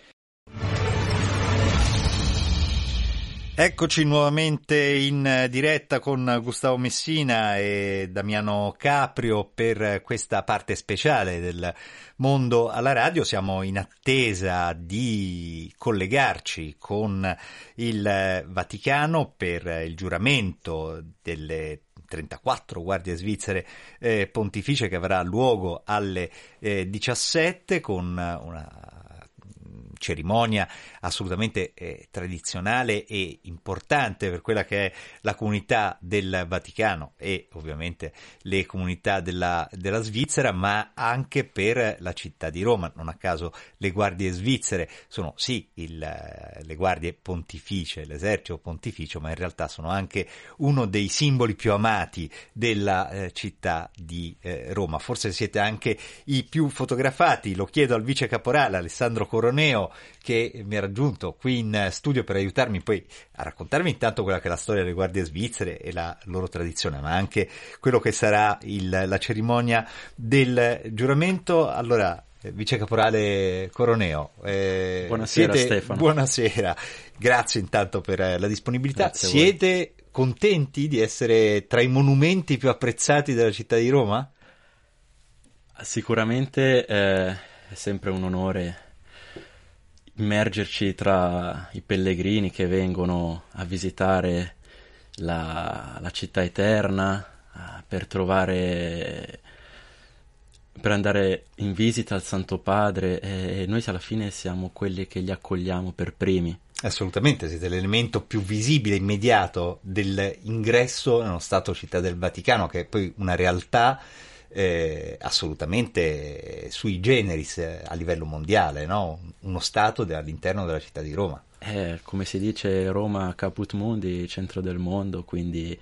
Eccoci nuovamente in diretta con Gustavo Messina e Damiano Caprio per questa parte speciale del Mondo alla Radio. Siamo in attesa di collegarci con il Vaticano per il giuramento delle trentaquattro guardie svizzere eh, pontificie che avrà luogo alle eh, diciassette con una cerimonia assolutamente eh, tradizionale e importante per quella che è la comunità del Vaticano e ovviamente le comunità della, della Svizzera, ma anche per la città di Roma. Non a caso le guardie svizzere sono sì il, le guardie pontificie, l'esercito pontificio, ma in realtà sono anche uno dei simboli più amati della eh, città di eh, Roma. Forse siete anche i più fotografati, lo chiedo al vice caporale Alessandro Coroneo, che mi ha raggiunto qui in studio per aiutarmi poi a raccontarmi intanto quella che è la storia delle guardie svizzere e la loro tradizione, ma anche quello che sarà il, la cerimonia del giuramento. Allora, vice caporale Coroneo, eh, buonasera siete, Stefano. Buonasera, grazie intanto per la disponibilità. Grazie siete contenti di essere tra i monumenti più apprezzati della città di Roma? Sicuramente eh, è sempre un onore immergerci tra i pellegrini che vengono a visitare la, la città eterna uh, per trovare per andare in visita al Santo Padre, e noi alla fine siamo quelli che li accogliamo per primi. Assolutamente, siete l'elemento più visibile, immediato dell'ingresso nello Stato Città del Vaticano, che è poi una realtà Eh, assolutamente sui generis eh, a livello mondiale, no? Uno Stato de- all'interno della città di Roma. Eh, come si dice, Roma caput mundi, centro del mondo, quindi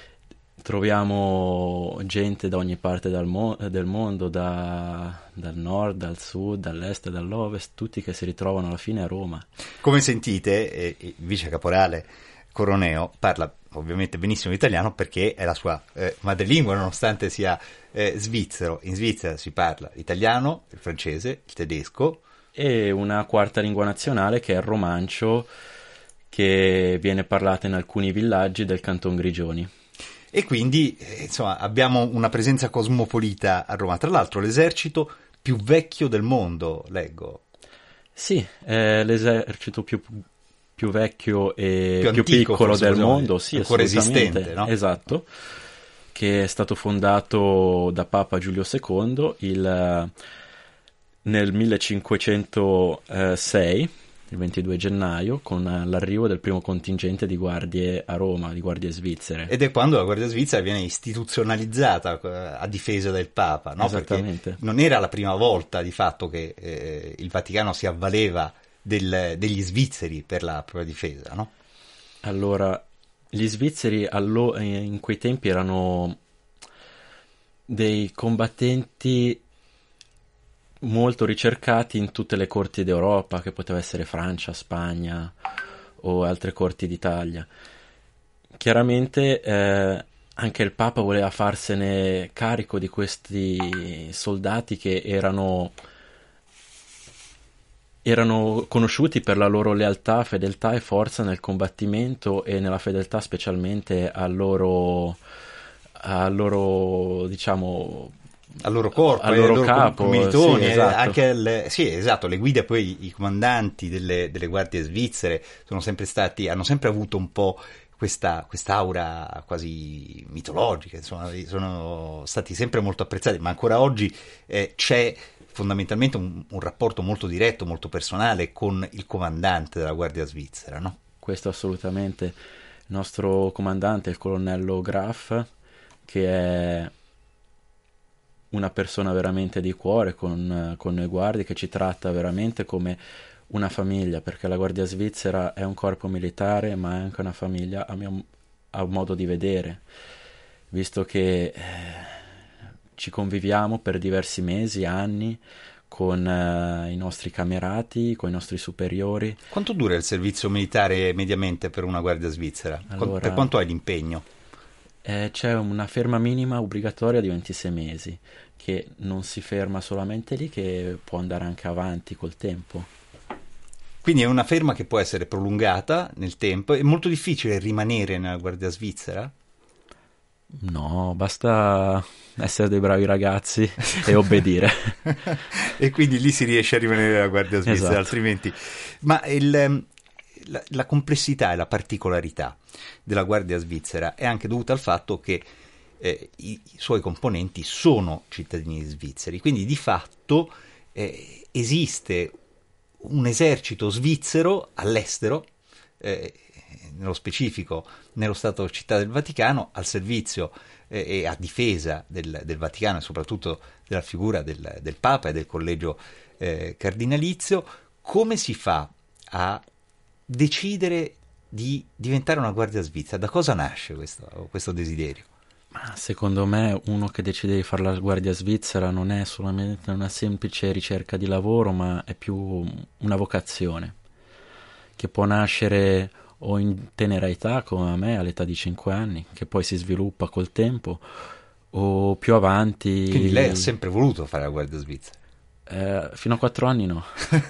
troviamo gente da ogni parte dal mo- del mondo, da, dal nord, dal sud, dall'est e dall'ovest, tutti che si ritrovano alla fine a Roma. Come sentite, eh, il vice caporale Coroneo parla ovviamente benissimo l'italiano perché è la sua eh, madrelingua, nonostante sia eh, svizzero. In Svizzera si parla l'italiano, il francese, il tedesco e una quarta lingua nazionale che è il romancio, che viene parlata in alcuni villaggi del Canton Grigioni. E quindi eh, insomma abbiamo una presenza cosmopolita a Roma. Tra l'altro l'esercito più vecchio del mondo, leggo. Sì, è l'esercito più più vecchio e più, più antico, piccolo del mondo, dire, sì, ancora assolutamente, esistente, no? Esatto, che è stato fondato da Papa Giulio secondo il, nel millecinquecentosei il ventidue gennaio, con l'arrivo del primo contingente di guardie a Roma, di guardie svizzere. Ed è quando la Guardia Svizzera viene istituzionalizzata a difesa del Papa, no? Esattamente. Perché non era la prima volta di fatto che eh, il Vaticano si avvaleva del, degli svizzeri per la propria difesa, no? Allora, gli svizzeri allo- in quei tempi erano dei combattenti molto ricercati in tutte le corti d'Europa, che poteva essere Francia, Spagna o altre corti d'Italia. Chiaramente eh, anche il Papa voleva farsene carico di questi soldati che erano erano conosciuti per la loro lealtà, fedeltà e forza nel combattimento, e nella fedeltà specialmente al loro al loro diciamo al loro corpo, al ai loro loro capo, commilitoni, sì, esatto. anche al, sì, esatto, le guide, poi i comandanti delle, delle guardie svizzere sono sempre stati, hanno sempre avuto un po' questa quest'aura quasi mitologica, insomma, sono stati sempre molto apprezzati, ma ancora oggi eh, c'è fondamentalmente un, un rapporto molto diretto, molto personale con il comandante della guardia svizzera, no? Questo assolutamente. Il nostro comandante, il colonnello Graf, che è una persona veramente di cuore con, con noi guardie, che ci tratta veramente come una famiglia, perché la Guardia Svizzera è un corpo militare, ma è anche una famiglia a mio a modo di vedere, visto che eh, ci conviviamo per diversi mesi, anni, con eh, i nostri camerati, con i nostri superiori. Quanto dura il servizio militare mediamente per una guardia svizzera? Allora, per quanto è l'impegno? Eh, c'è una ferma minima obbligatoria di ventisei mesi, che non si ferma solamente lì, che può andare anche avanti col tempo. Quindi è una ferma che può essere prolungata nel tempo. È molto difficile rimanere nella guardia svizzera? No, basta essere dei bravi ragazzi e obbedire. E quindi lì si riesce a rimanere nella guardia svizzera, esatto. Altrimenti... Ma il... La, la complessità e la particolarità della Guardia Svizzera è anche dovuta al fatto che eh, i, i suoi componenti sono cittadini svizzeri, quindi di fatto eh, esiste un esercito svizzero all'estero, eh, nello specifico nello Stato Città del Vaticano, al servizio eh, e a difesa del, del Vaticano e soprattutto della figura del, del Papa e del collegio eh, cardinalizio. Come si fa a decidere di diventare una guardia svizzera? Da cosa nasce questo, questo desiderio? Ma secondo me uno che decide di fare la guardia svizzera non è solamente una semplice ricerca di lavoro, ma è più una vocazione che può nascere o in tenera età, come a me all'età di cinque anni, che poi si sviluppa col tempo, o più avanti. Quindi lei ha sempre voluto fare la guardia svizzera? Eh, fino a quattro anni no.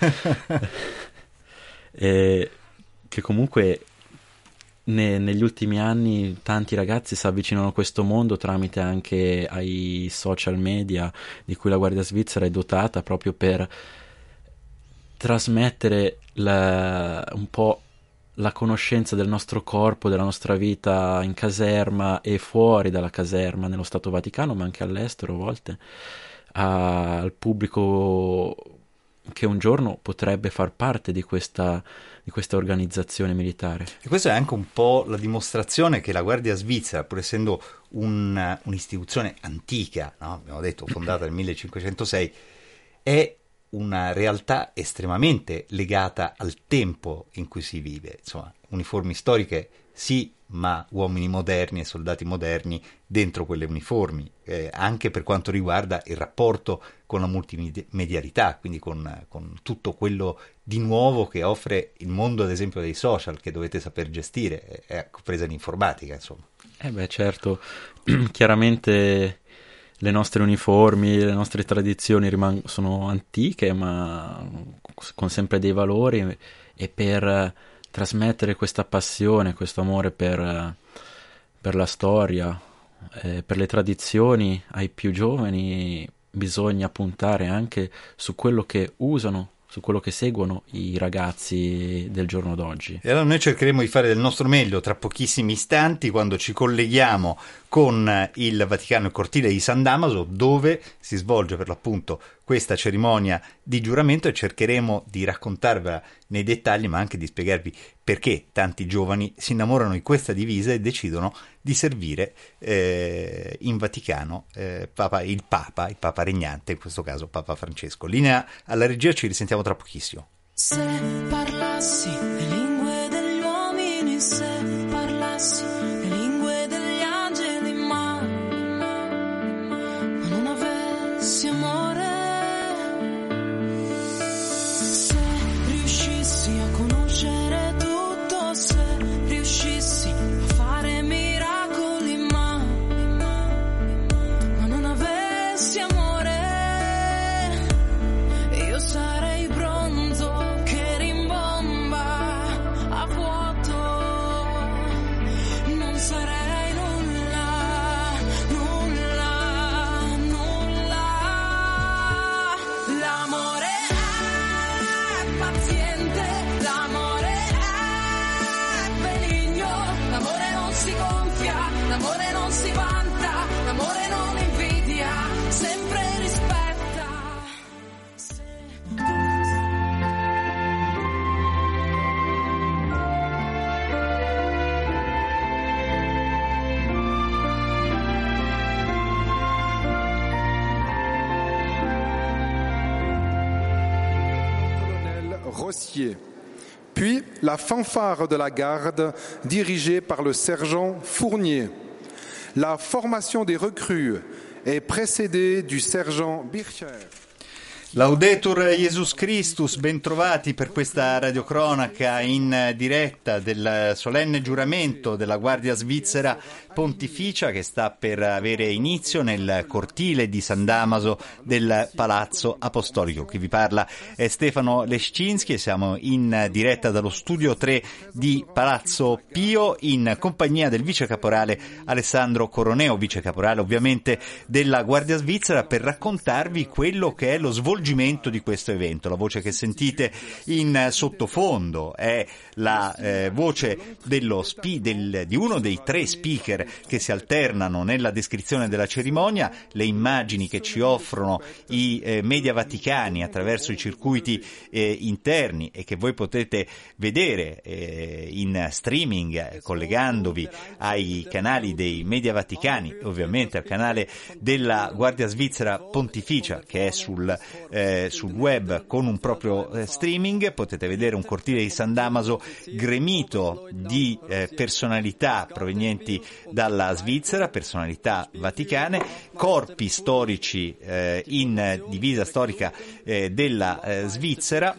E che comunque ne, negli ultimi anni tanti ragazzi si avvicinano a questo mondo tramite anche ai social media, di cui la Guardia Svizzera è dotata proprio per trasmettere la, un po' la conoscenza del nostro corpo, della nostra vita in caserma e fuori dalla caserma, nello Stato Vaticano, ma anche all'estero a volte, a, al pubblico che un giorno potrebbe far parte di questa, di questa organizzazione militare. E questa è anche un po' la dimostrazione che la Guardia Svizzera, pur essendo un, un'istituzione antica, no? Abbiamo detto fondata nel millecinquecentosei, è una realtà estremamente legata al tempo in cui si vive. Insomma, uniformi storiche sì, ma uomini moderni e soldati moderni dentro quelle uniformi, eh, anche per quanto riguarda il rapporto con la multimedialità, quindi con, con tutto quello di nuovo che offre il mondo, ad esempio, dei social, che dovete saper gestire, eh, compresa l'informatica, insomma. Eh beh, certo, chiaramente le nostre uniformi, le nostre tradizioni rimang- sono antiche, ma con sempre dei valori, e per trasmettere questa passione, questo amore per, per la storia, eh, per le tradizioni ai più giovani, bisogna puntare anche su quello che usano su quello che seguono i ragazzi del giorno d'oggi. E allora noi cercheremo di fare del nostro meglio tra pochissimi istanti, quando ci colleghiamo con il Vaticano e Cortile di San Damaso, dove si svolge per l'appunto questa cerimonia di giuramento, e cercheremo di raccontarvela nei dettagli, ma anche di spiegarvi perché tanti giovani si innamorano di questa divisa e decidono di servire eh, in Vaticano eh, Papa, il Papa, il Papa regnante, in questo caso Papa Francesco. Linea alla regia, ci risentiamo tra pochissimo. Se parlassi le lingue degli uomini, se parlassi le lingue degli angeli, ma, ma non avessi amore, se riuscissi a conoscere tutto, se riuscissi a fare miracoli, ma, ma non avessi amore, io sarei pronto che rimbomba a vuoto, non sarei nulla, nulla, nulla. L'amore è paziente, l'amore è benigno, l'amore non si gonfia, l'amore non si vanta, l'amore non invidia, sempre rispetta. Rossier, puis la fanfare de la garde dirigée par le sergent Fournier. La formation des recrues est précédée du sergent Bircher. Laudetur Jesus Christus, bentrovati per questa radiocronaca in diretta del solenne giuramento della Guardia Svizzera Pontificia, che sta per avere inizio nel cortile di San Damaso del Palazzo Apostolico. Chi vi parla è Stefano Lescinski e siamo in diretta dallo studio tre di Palazzo Pio in compagnia del vice caporale Alessandro Coroneo, vice caporale ovviamente della Guardia Svizzera, per raccontarvi quello che è lo svolgimento di questo evento. La voce che sentite in sottofondo è la eh, voce dello spi- del, di uno dei tre speaker che si alternano nella descrizione della cerimonia. Le immagini che ci offrono i eh, media vaticani attraverso i circuiti eh, interni e che voi potete vedere eh, in streaming eh, collegandovi ai canali dei media vaticani e ovviamente al canale della Guardia Svizzera Pontificia, che è sul Eh, sul web con un proprio eh, streaming. Potete vedere un cortile di San Damaso gremito di eh, personalità provenienti dalla Svizzera, personalità vaticane, corpi storici eh, in divisa storica eh, della eh, Svizzera.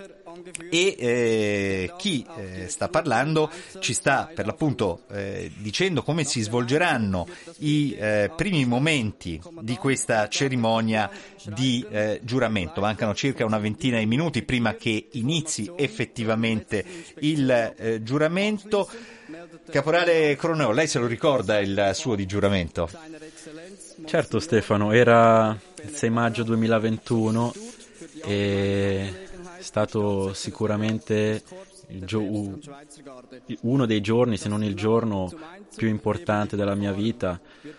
E eh, chi eh, sta parlando ci sta per l'appunto eh, dicendo come si svolgeranno i eh, primi momenti di questa cerimonia di eh, giuramento. Mancano circa una ventina di minuti prima che inizi effettivamente il eh, giuramento. Caporale Coroneo, lei se lo ricorda il suo di giuramento? Certo Stefano, era il sei maggio duemilaventuno e è stato sicuramente il gio- uno dei giorni, se non il giorno più importante della mia vita,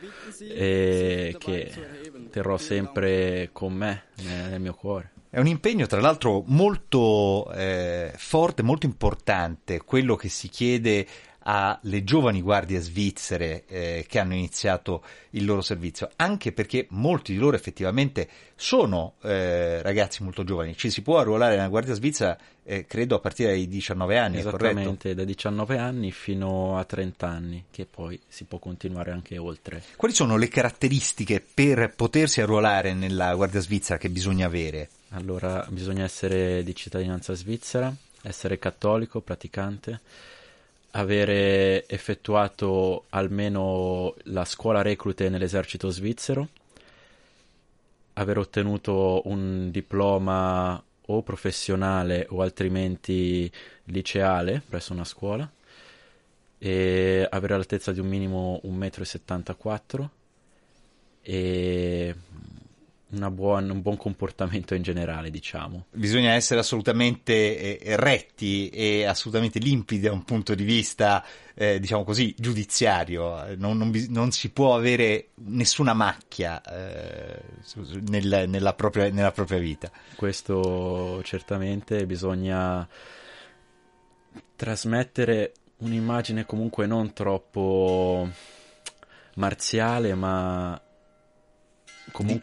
e che terrò sempre con me nel mio cuore. È un impegno tra l'altro molto eh, forte, molto importante, quello che si chiede alle giovani guardie svizzere eh, che hanno iniziato il loro servizio, anche perché molti di loro effettivamente sono eh, ragazzi molto giovani. Ci si può arruolare nella Guardia Svizzera eh, credo a partire dai diciannove anni, è corretto? Esattamente, da diciannove anni fino a trenta anni, che poi si può continuare anche oltre. Quali sono le caratteristiche per potersi arruolare nella Guardia Svizzera che bisogna avere? Allora, bisogna essere di cittadinanza svizzera, essere cattolico, praticante, avere effettuato almeno la scuola reclute nell'esercito svizzero, aver ottenuto un diploma o professionale o altrimenti liceale presso una scuola, e avere l'altezza di un minimo un metro e settantaquattro e una buon, un buon comportamento in generale, diciamo. Bisogna essere assolutamente eh, retti e assolutamente limpidi da un punto di vista, eh, diciamo così, giudiziario. Non, non, non si può avere nessuna macchia eh, nel, nella, propria, nella propria vita. Questo certamente, bisogna trasmettere un'immagine comunque non troppo marziale, ma comunque